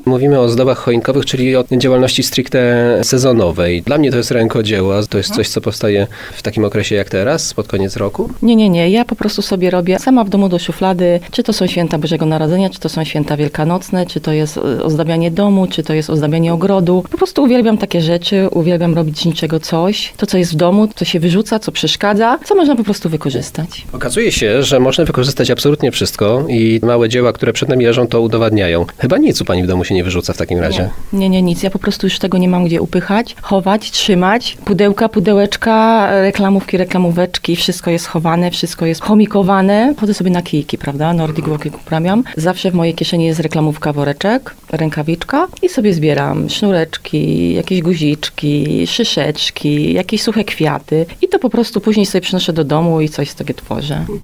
Mówimy o ozdobach choinkowych, czyli o działalności stricte sezonowej. Dla mnie to jest rękodzieło. To jest coś, co powstaje w takim okresie jak teraz, pod koniec roku? Nie. Ja po prostu sobie robię sama w domu do szuflady, czy to są święta Bożego Narodzenia, czy to są święta wielkanocne, czy to jest ozdabianie domu, czy to jest ozdabianie ogrodu. Po prostu uwielbiam takie rzeczy, uwielbiam robić z niczego coś. To, co jest w domu, co się wyrzuca, co przeszkadza, co można po prostu wykorzystać. Okazuje się, że można wykorzystać absolutnie wszystko i małe dzieła, które przed nami leżą, to udowadniają. Chyba nic u pani w domu się nie wyrzuca w takim razie. Nie, nic. Ja po prostu już tego nie mam gdzie upychać, chować, trzymać. Pudełka, pudełeczka, reklamówki, reklamóweczki, wszystko jest chowane, wszystko jest chomikowane. Chodzę sobie na kijki, prawda? Nordic Walking uprawiam. Zawsze w mojej kieszeni jest reklamówka, woreczek, rękawiczka i sobie zbieram sznureczki, jakieś guziczki, szyszeczki, jakieś suche kwiaty i to po prostu później sobie przynoszę do domu i coś z tego tworzę.